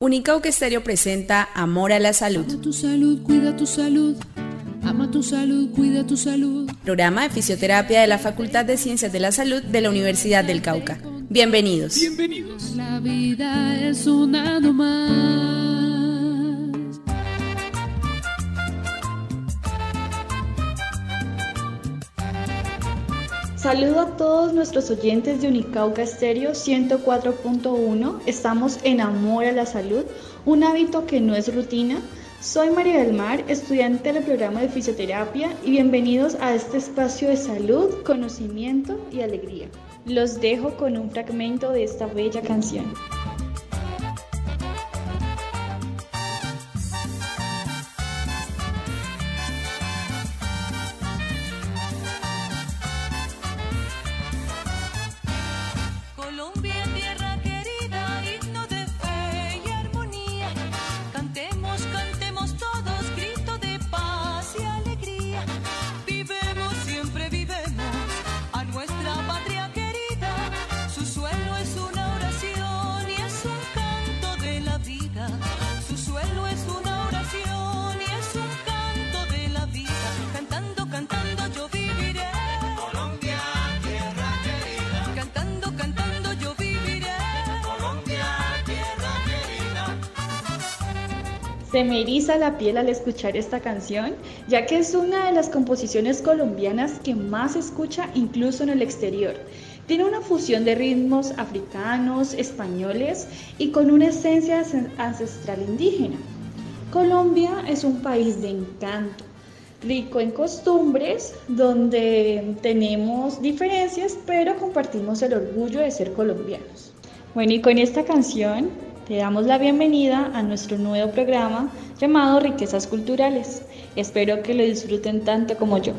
Unicauca Estéreo presenta Amor a la Salud. Ama tu salud, cuida tu salud. Ama tu salud, cuida tu salud. Programa de fisioterapia de la Facultad de Ciencias de la Salud de la Universidad del Cauca. Bienvenidos. Bienvenidos. La vida es una nomás. Saludo a todos nuestros oyentes de Unicauca Estéreo 104.1. Estamos en Amor a la Salud, un hábito que no es rutina. Soy María del Mar, estudiante del programa de fisioterapia, y bienvenidos a este espacio de salud, conocimiento y alegría. Los dejo con un fragmento de esta bella canción. Colombia, tierra querida, himno de fe y armonía. Cantemos, cantemos todos, grito de paz y alegría. Vivemos, siempre vivemos a nuestra patria querida. Su suelo es una oración y es un canto de la vida. Su suelo es una oración y es un canto de la vida. Cantando, cantando yo viviré. Colombia, tierra querida. Cantando, cantando yo viviré. Colombia, tierra querida. Se me eriza la piel al escuchar esta canción, ya que es una de las composiciones colombianas que más se escucha incluso en el exterior. Tiene una fusión de ritmos africanos, españoles y con una esencia ancestral indígena. Colombia es un país de encanto, rico en costumbres, donde tenemos diferencias, pero compartimos el orgullo de ser colombianos. Bueno, y con esta canción te damos la bienvenida a nuestro nuevo programa llamado Riquezas Culturales. Espero que lo disfruten tanto como yo.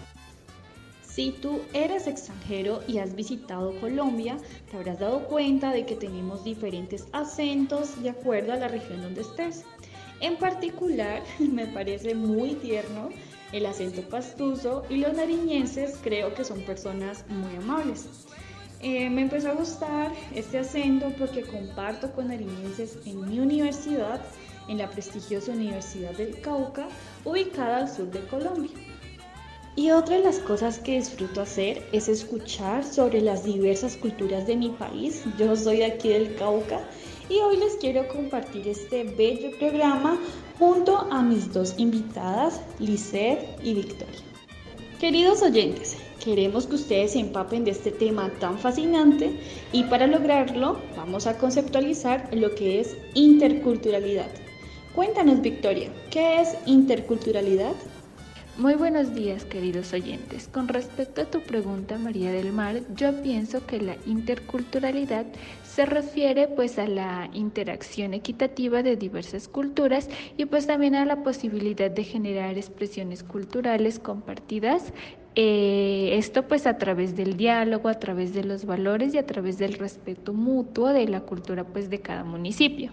Si tú eres extranjero y has visitado Colombia, te habrás dado cuenta de que tenemos diferentes acentos de acuerdo a la región donde estés. En particular, me parece muy tierno el acento pastuso, y los nariñenses creo que son personas muy amables. Me empezó a gustar este acento porque comparto con nariñenses en mi universidad, en la prestigiosa Universidad del Cauca, ubicada al sur de Colombia. Y otra de las cosas que disfruto hacer es escuchar sobre las diversas culturas de mi país. Yo soy de aquí del Cauca y hoy les quiero compartir este bello programa junto a mis dos invitadas, Lisette y Victoria. Queridos oyentes, queremos que ustedes se empapen de este tema tan fascinante, y para lograrlo vamos a conceptualizar lo que es interculturalidad. Cuéntanos, Victoria, ¿qué es interculturalidad? Muy buenos días, queridos oyentes. Con respecto a tu pregunta, María del Mar, yo pienso que la interculturalidad se refiere pues a la interacción equitativa de diversas culturas y pues también a la posibilidad de generar expresiones culturales compartidas. Esto pues a través del diálogo, a través de los valores y a través del respeto mutuo de la cultura pues de cada municipio.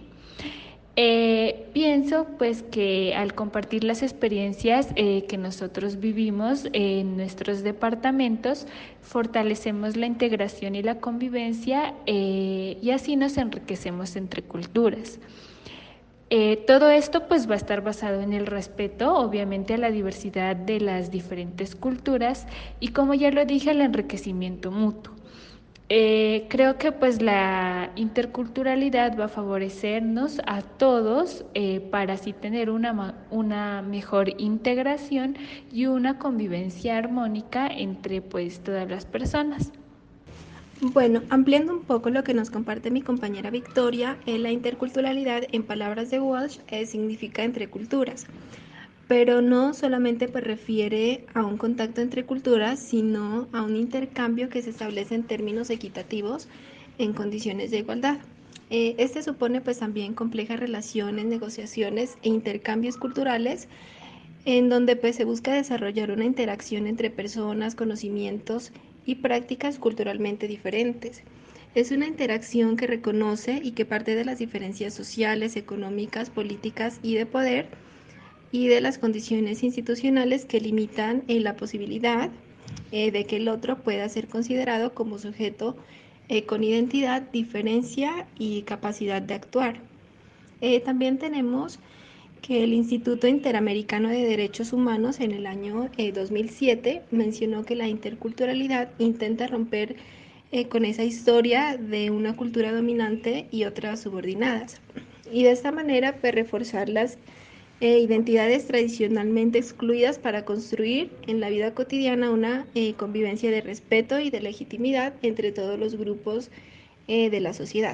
Pienso pues que al compartir las experiencias que nosotros vivimos en nuestros departamentos, fortalecemos la integración y la convivencia, y así nos enriquecemos entre culturas. Todo esto pues va a estar basado en el respeto, obviamente, a la diversidad de las diferentes culturas y, como ya lo dije, el enriquecimiento mutuo. Creo que pues la interculturalidad va a favorecernos a todos para así tener una mejor integración y una convivencia armónica entre pues todas las personas. Bueno, ampliando un poco lo que nos comparte mi compañera Victoria, la interculturalidad, en palabras de Walsh, significa entre culturas. Pero no solamente pues refiere a un contacto entre culturas, sino a un intercambio que se establece en términos equitativos en condiciones de igualdad. Este supone pues también complejas relaciones, negociaciones e intercambios culturales, en donde pues se busca desarrollar una interacción entre personas, conocimientos y prácticas culturalmente diferentes. Es una interacción que reconoce y que parte de las diferencias sociales, económicas, políticas y de poder, y de las condiciones institucionales que limitan la posibilidad de que el otro pueda ser considerado como sujeto con identidad, diferencia y capacidad de actuar. También tenemos que el Instituto Interamericano de Derechos Humanos en el año 2007 mencionó que la interculturalidad intenta romper con esa historia de una cultura dominante y otras subordinadas. Y de esta manera, pues, reforzar las identidades tradicionalmente excluidas para construir en la vida cotidiana una convivencia de respeto y de legitimidad entre todos los grupos de la sociedad.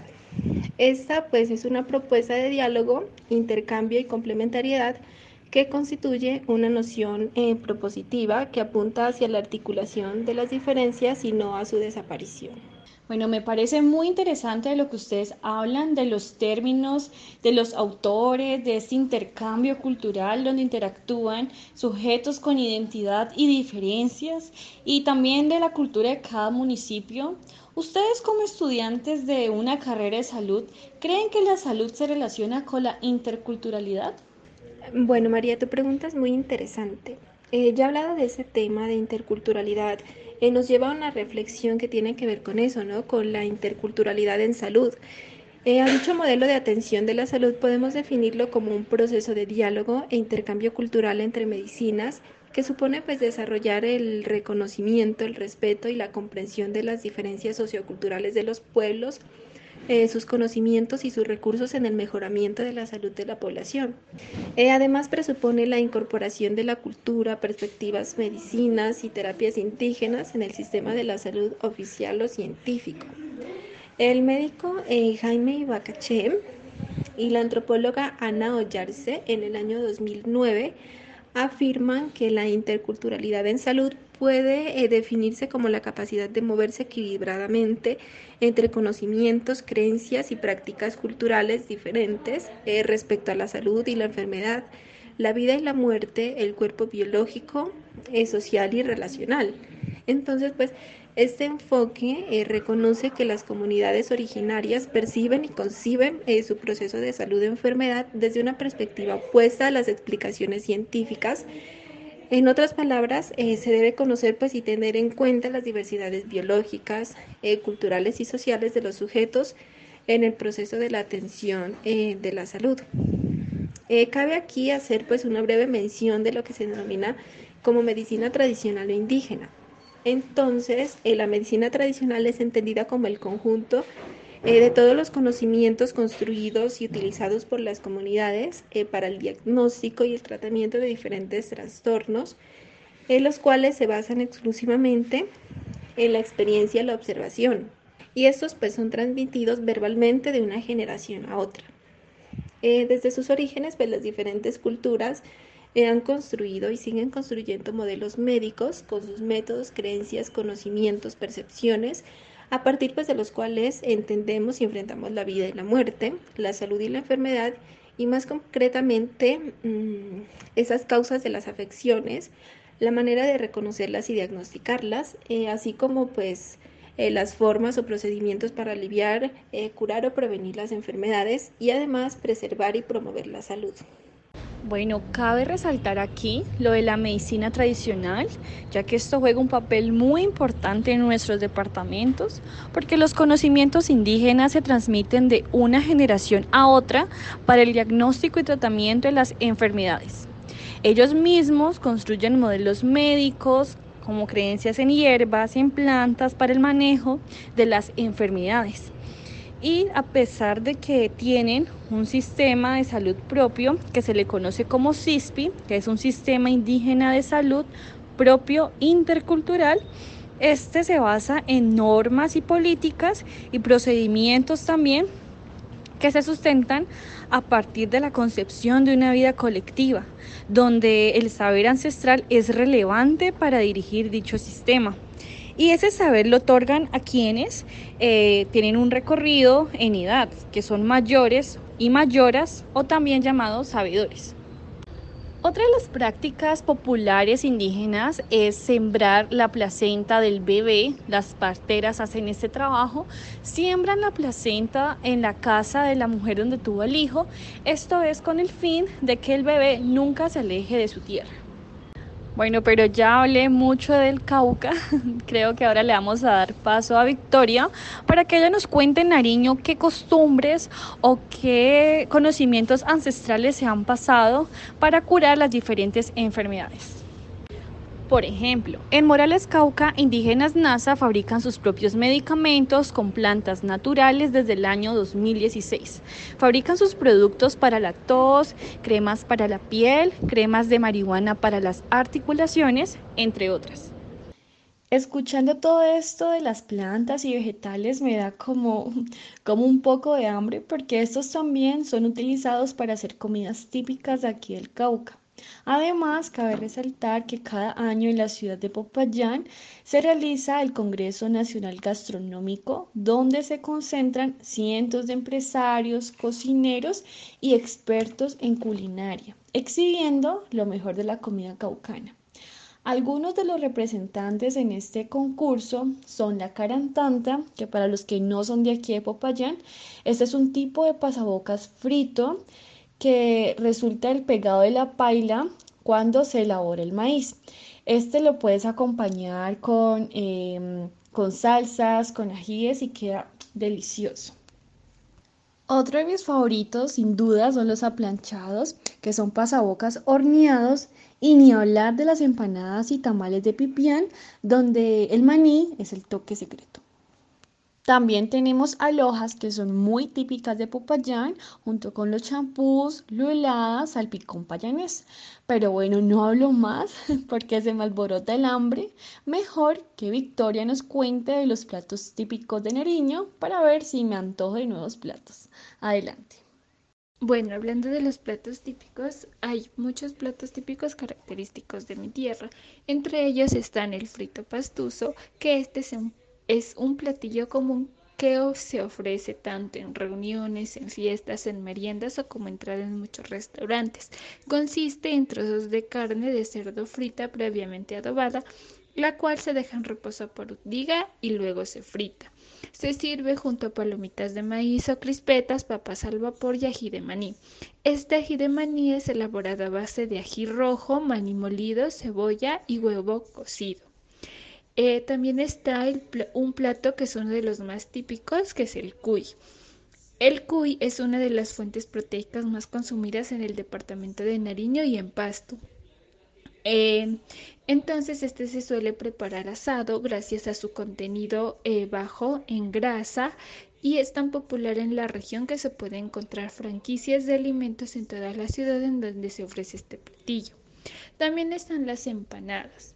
Esta pues es una propuesta de diálogo, intercambio y complementariedad que constituye una noción propositiva que apunta hacia la articulación de las diferencias y no a su desaparición. Bueno, me parece muy interesante lo que ustedes hablan de los términos, de los autores, de este intercambio cultural donde interactúan sujetos con identidad y diferencias y también de la cultura de cada municipio. ¿Ustedes como estudiantes de una carrera de salud creen que la salud se relaciona con la interculturalidad? Bueno, María, tu pregunta es muy interesante. Ya hablado de ese tema de interculturalidad, nos lleva a una reflexión que tiene que ver con eso, ¿no? Con la interculturalidad en salud. A dicho modelo de atención de la salud podemos definirlo como un proceso de diálogo e intercambio cultural entre medicinas que supone pues desarrollar el reconocimiento, el respeto y la comprensión de las diferencias socioculturales de los pueblos, sus conocimientos y sus recursos en el mejoramiento de la salud de la población. Además presupone la incorporación de la cultura, perspectivas, medicinas y terapias indígenas en el sistema de la salud oficial o científico. El médico Jaime Ibacache y la antropóloga Ana Ollarse en el año 2009 afirman que la interculturalidad en salud puede definirse como la capacidad de moverse equilibradamente entre conocimientos, creencias y prácticas culturales diferentes respecto a la salud y la enfermedad, la vida y la muerte, el cuerpo biológico, social y relacional. Entonces, pues, este enfoque reconoce que las comunidades originarias perciben y conciben su proceso de salud y enfermedad desde una perspectiva opuesta a las explicaciones científicas. En otras palabras, se debe conocer pues, y tener en cuenta las diversidades biológicas, culturales y sociales de los sujetos en el proceso de la atención de la salud. Cabe aquí hacer pues, una breve mención de lo que se denomina como medicina tradicional o indígena. Entonces, la medicina tradicional es entendida como el conjunto de todos los conocimientos construidos y utilizados por las comunidades para el diagnóstico y el tratamiento de diferentes trastornos, los cuales se basan exclusivamente en la experiencia y la observación. Y estos pues son transmitidos verbalmente de una generación a otra. Desde sus orígenes, pues las diferentes culturas han construido y siguen construyendo modelos médicos con sus métodos, creencias, conocimientos, percepciones, a partir pues, de los cuales entendemos y enfrentamos la vida y la muerte, la salud y la enfermedad, y más concretamente esas causas de las afecciones, la manera de reconocerlas y diagnosticarlas, así como pues las formas o procedimientos para aliviar, curar o prevenir las enfermedades y además preservar y promover la salud. Bueno, cabe resaltar aquí lo de la medicina tradicional, ya que esto juega un papel muy importante en nuestros departamentos, porque los conocimientos indígenas se transmiten de una generación a otra para el diagnóstico y tratamiento de las enfermedades. Ellos mismos construyen modelos médicos, como creencias en hierbas y en plantas para el manejo de las enfermedades. Y a pesar de que tienen un sistema de salud propio que se le conoce como SISPI, que es un sistema indígena de salud propio intercultural, este se basa en normas y políticas y procedimientos también que se sustentan a partir de la concepción de una vida colectiva, donde el saber ancestral es relevante para dirigir dicho sistema. Y ese saber lo otorgan a quienes tienen un recorrido en edad, que son mayores y mayoras o también llamados sabedores. Otra de las prácticas populares indígenas es sembrar la placenta del bebé. Las parteras hacen este trabajo, siembran la placenta en la casa de la mujer donde tuvo el hijo. Esto es con el fin de que el bebé nunca se aleje de su tierra. Bueno, pero ya hablé mucho del Cauca. Creo que ahora le vamos a dar paso a Victoria para que ella nos cuente en Nariño qué costumbres o qué conocimientos ancestrales se han pasado para curar las diferentes enfermedades. Por ejemplo, en Morales, Cauca, indígenas NASA fabrican sus propios medicamentos con plantas naturales desde el año 2016. Fabrican sus productos para la tos, cremas para la piel, cremas de marihuana para las articulaciones, entre otras. Escuchando todo esto de las plantas y vegetales me da como un poco de hambre porque estos también son utilizados para hacer comidas típicas de aquí del Cauca. Además, cabe resaltar que cada año en la ciudad de Popayán se realiza el Congreso Nacional Gastronómico, donde se concentran cientos de empresarios, cocineros y expertos en culinaria, exhibiendo lo mejor de la comida caucana. Algunos de los representantes en este concurso son la carantanta, que para los que no son de aquí de Popayán, este es un tipo de pasabocas frito que resulta del pegado de la paila cuando se elabora el maíz. Este lo puedes acompañar con salsas, con ajíes y queda delicioso. Otro de mis favoritos, sin duda, son los aplanchados, que son pasabocas horneados, y ni hablar de las empanadas y tamales de pipián, donde el maní es el toque secreto. También tenemos alojas que son muy típicas de Popayán, junto con los champús, luladas, salpicón payanés. Pero bueno, no hablo más porque se me alborota el hambre. Mejor que Victoria nos cuente de los platos típicos de Nariño para ver si me antojo de nuevos platos. Adelante. Bueno, hablando de los platos típicos, hay muchos platos típicos característicos de mi tierra. Entre ellos están el frito pastuso, que es un platillo común que se ofrece tanto en reuniones, en fiestas, en meriendas o como entrada en muchos restaurantes. Consiste en trozos de carne de cerdo frita previamente adobada, la cual se deja en reposo por un día y luego se frita. Se sirve junto a palomitas de maíz o crispetas, papas al vapor y ají de maní. Este ají de maní es elaborado a base de ají rojo, maní molido, cebolla y huevo cocido. También está un plato que es uno de los más típicos, que es el cuy. El cuy es una de las fuentes proteicas más consumidas en el departamento de Nariño y en Pasto. Entonces este se suele preparar asado gracias a su contenido bajo en grasa y es tan popular en la región que se puede encontrar franquicias de alimentos en toda la ciudad en donde se ofrece este platillo. También están las empanadas.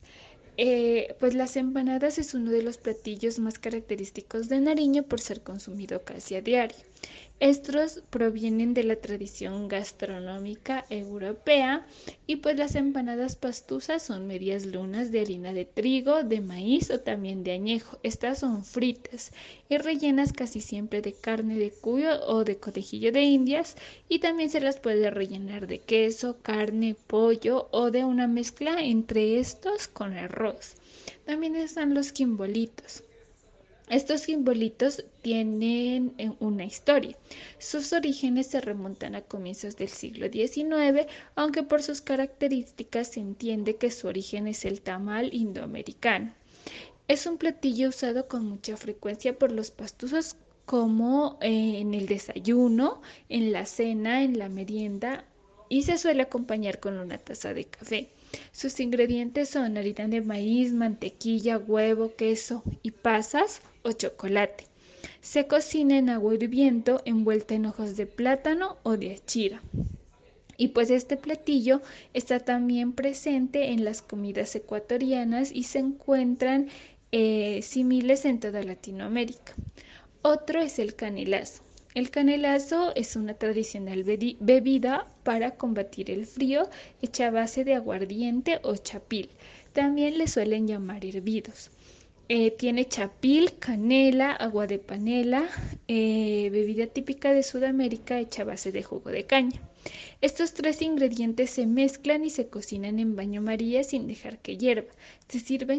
Pues las empanadas es uno de los platillos más característicos de Nariño por ser consumido casi a diario. Estos provienen de la tradición gastronómica europea y pues las empanadas pastusas son medias lunas de harina de trigo, de maíz o también de añejo. Estas son fritas y rellenas casi siempre de carne de cuyo o de conejillo de indias y también se las puede rellenar de queso, carne, pollo o de una mezcla entre estos con arroz. También están los quimbolitos. Estos quimbolitos tienen una historia. Sus orígenes se remontan a comienzos del siglo XIX, aunque por sus características se entiende que su origen es el tamal indoamericano. Es un platillo usado con mucha frecuencia por los pastusos como en el desayuno, en la cena, en la merienda y se suele acompañar con una taza de café. Sus ingredientes son harina de maíz, mantequilla, huevo, queso y pasas o chocolate. Se cocina en agua hirviendo envuelta en hojas de plátano o de achira. Y pues este platillo está también presente en las comidas ecuatorianas y se encuentran similares en toda Latinoamérica. Otro es el canelazo. El canelazo es una tradicional bebida para combatir el frío hecha a base de aguardiente o chapil. También le suelen llamar hervidos. Tiene chapil, canela, agua de panela, bebida típica de Sudamérica hecha a base de jugo de caña. Estos tres ingredientes se mezclan y se cocinan en baño María sin dejar que hierva. Se sirven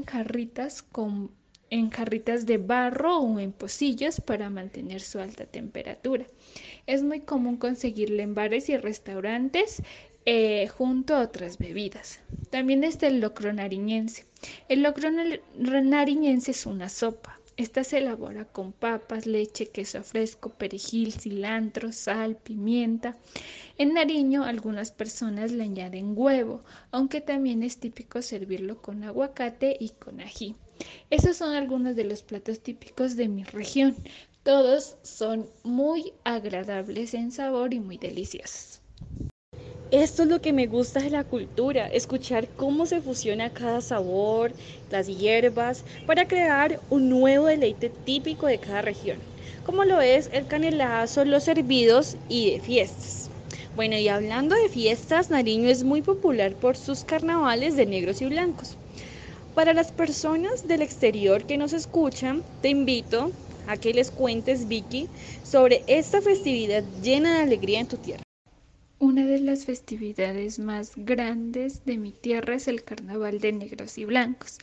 en jarritas de barro o en pocillos para mantener su alta temperatura. Es muy común conseguirlo en bares y restaurantes junto a otras bebidas. También está el locro nariñense. El locro nariñense es una sopa. Esta se elabora con papas, leche, queso fresco, perejil, cilantro, sal, pimienta. En Nariño, algunas personas le añaden huevo, aunque también es típico servirlo con aguacate y con ají. Esos son algunos de los platos típicos de mi región. Todos son muy agradables en sabor y muy deliciosos. Esto es lo que me gusta de la cultura, escuchar cómo se fusiona cada sabor, las hierbas, para crear un nuevo deleite típico de cada región, como lo es el canelazo, los hervidos y de fiestas. Bueno, y hablando de fiestas, Nariño es muy popular por sus carnavales de negros y blancos. Para las personas del exterior que nos escuchan, te invito a que les cuentes, Vicky, sobre esta festividad llena de alegría en tu tierra. Una de las festividades más grandes de mi tierra es el Carnaval de Negros y Blancos.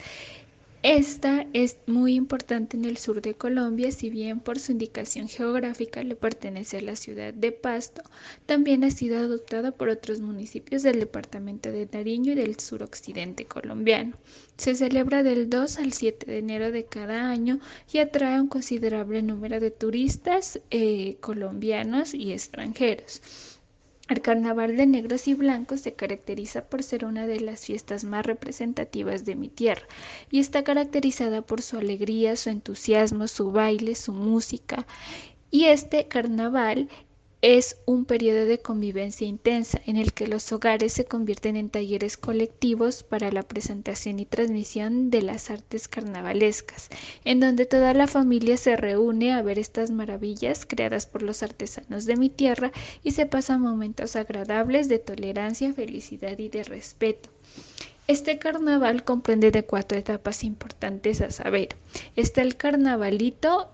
Esta es muy importante en el sur de Colombia, si bien por su indicación geográfica le pertenece a la ciudad de Pasto, también ha sido adoptada por otros municipios del departamento de Nariño y del suroccidente colombiano. Se celebra del 2 al 7 de enero de cada año y atrae un considerable número de turistas colombianos y extranjeros. El Carnaval de Negros y Blancos se caracteriza por ser una de las fiestas más representativas de mi tierra y está caracterizada por su alegría, su entusiasmo, su baile, su música. Y este carnaval es un periodo de convivencia intensa en el que los hogares se convierten en talleres colectivos para la presentación y transmisión de las artes carnavalescas, en donde toda la familia se reúne a ver estas maravillas creadas por los artesanos de mi tierra y se pasan momentos agradables de tolerancia, felicidad y de respeto. Este carnaval comprende de 4 etapas importantes a saber. Está el carnavalito,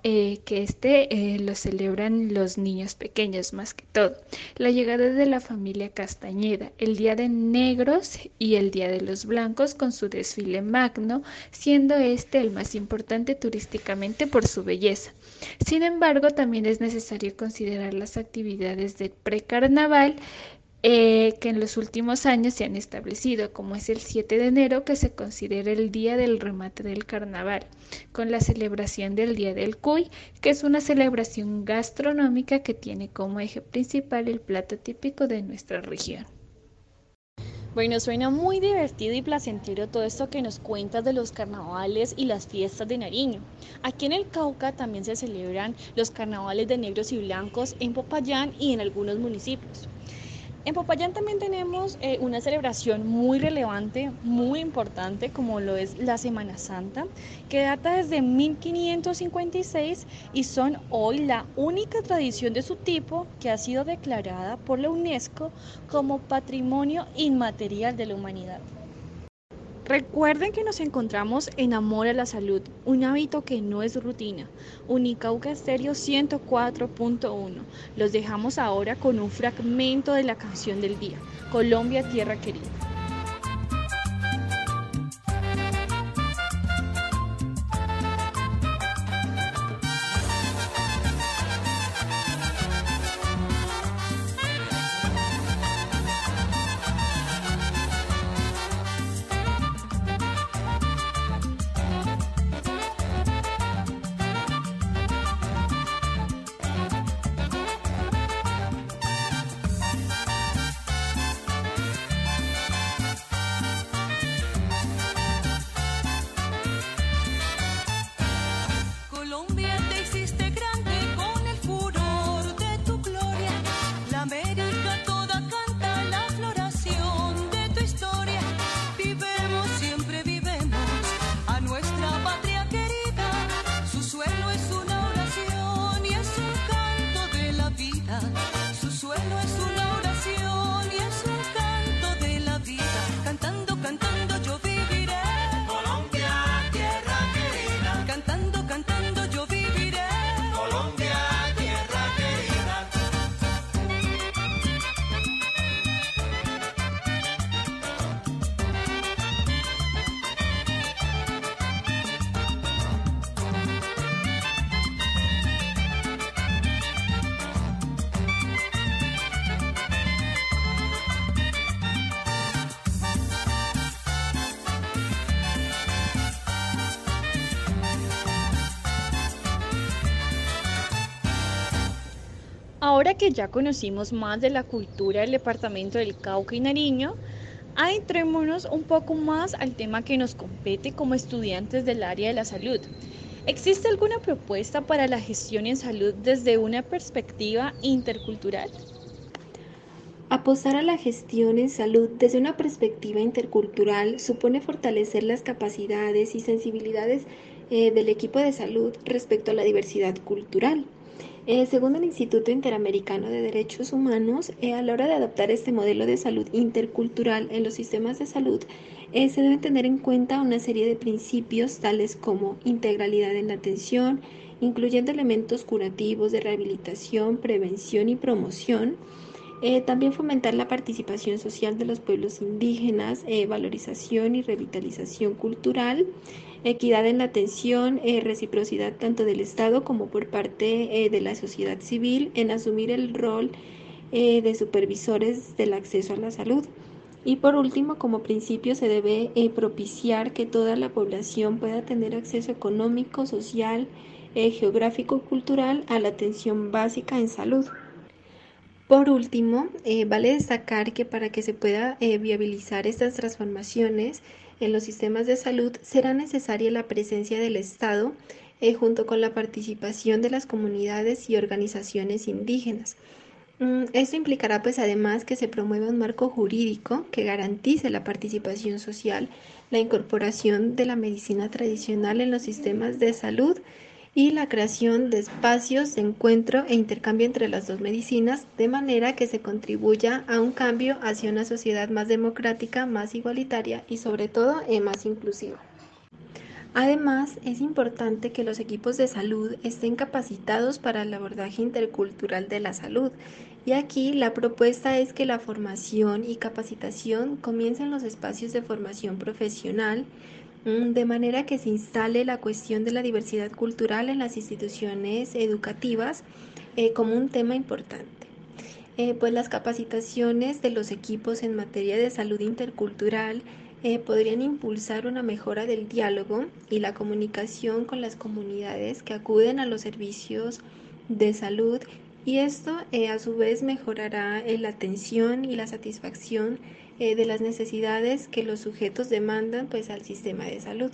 lo celebran los niños pequeños más que todo. La llegada de la familia Castañeda, el Día de Negros y el Día de los Blancos con su desfile magno, siendo este el más importante turísticamente por su belleza. Sin embargo, también es necesario considerar las actividades del precarnaval, que en los últimos años se han establecido, como es el 7 de enero, que se considera el día del remate del carnaval, con la celebración del Día del Cuy, que es una celebración gastronómica que tiene como eje principal el plato típico de nuestra región. Bueno, suena muy divertido y placentero todo esto que nos cuentas de los carnavales y las fiestas de Nariño. Aquí en el Cauca también se celebran los carnavales de negros y blancos en Popayán y en algunos municipios. En Popayán también tenemos una celebración muy relevante, muy importante, como lo es la Semana Santa, que data desde 1556 y son hoy la única tradición de su tipo que ha sido declarada por la UNESCO como Patrimonio Inmaterial de la Humanidad. Recuerden que nos encontramos en Amor a la Salud, un hábito que no es rutina. Unicauca Estéreo 104.1. Los dejamos ahora con un fragmento de la canción del día, Colombia, Tierra Querida. Ahora que ya conocimos más de la cultura del departamento del Cauca y Nariño, adentrémonos un poco más al tema que nos compete como estudiantes del área de la salud. ¿Existe alguna propuesta para la gestión en salud desde una perspectiva intercultural? Apostar a la gestión en salud desde una perspectiva intercultural supone fortalecer las capacidades y sensibilidades del equipo de salud respecto a la diversidad cultural. Según el Instituto Interamericano de Derechos Humanos, a la hora de adoptar este modelo de salud intercultural en los sistemas de salud, se deben tener en cuenta una serie de principios tales como integralidad en la atención, incluyendo elementos curativos de rehabilitación, prevención y promoción. También fomentar la participación social de los pueblos indígenas, valorización y revitalización cultural, equidad en la atención, reciprocidad tanto del Estado como por parte de la sociedad civil en asumir el rol de supervisores del acceso a la salud. Y por último, como principio, se debe propiciar que toda la población pueda tener acceso económico, social, geográfico y cultural a la atención básica en salud. Por último, vale destacar que para que se pueda viabilizar estas transformaciones en los sistemas de salud será necesaria la presencia del Estado junto con la participación de las comunidades y organizaciones indígenas. Esto implicará además que se promueva un marco jurídico que garantice la participación social, la incorporación de la medicina tradicional en los sistemas de salud y la creación de espacios de encuentro e intercambio entre las dos medicinas, de manera que se contribuya a un cambio hacia una sociedad más democrática, más igualitaria y sobre todo más inclusiva. Además, es importante que los equipos de salud estén capacitados para el abordaje intercultural de la salud. Y aquí la propuesta es que la formación y capacitación comiencen en los espacios de formación profesional, de manera que se instale la cuestión de la diversidad cultural en las instituciones educativas como un tema importante. Pues las capacitaciones de los equipos en materia de salud intercultural podrían impulsar una mejora del diálogo y la comunicación con las comunidades que acuden a los servicios de salud, y esto a su vez mejorará la atención y la satisfacción de las necesidades que los sujetos demandan al sistema de salud.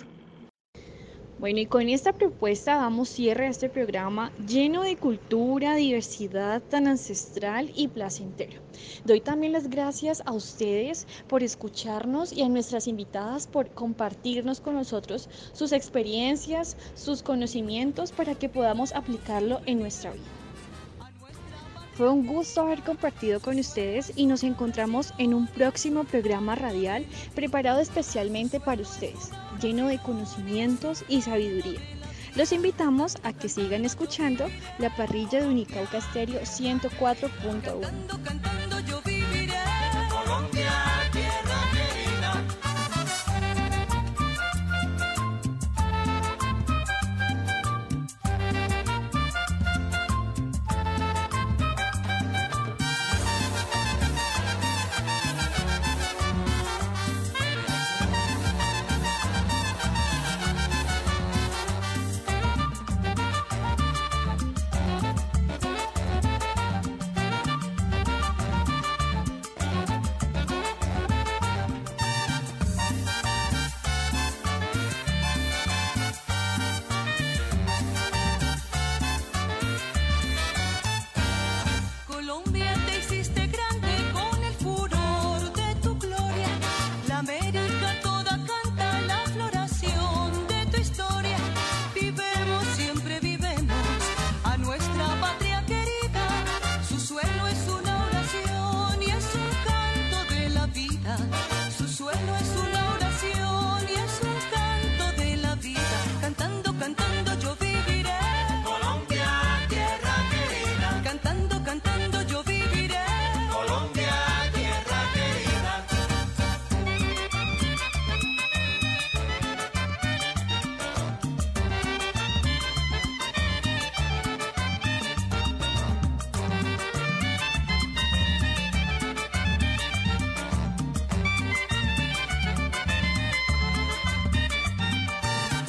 Bueno, y con esta propuesta damos cierre a este programa lleno de cultura, diversidad tan ancestral y placentero. Doy también las gracias a ustedes por escucharnos y a nuestras invitadas por compartirnos con nosotros sus experiencias, sus conocimientos para que podamos aplicarlo en nuestra vida. Fue un gusto haber compartido con ustedes y nos encontramos en un próximo programa radial preparado especialmente para ustedes, lleno de conocimientos y sabiduría. Los invitamos a que sigan escuchando la parrilla de Unicauca Estéreo 104.1.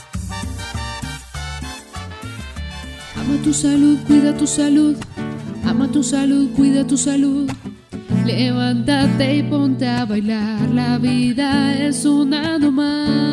Ama tu salud, cuida tu salud. Ama tu salud, cuida tu salud. Levántate y ponte a bailar. La vida es una nomás.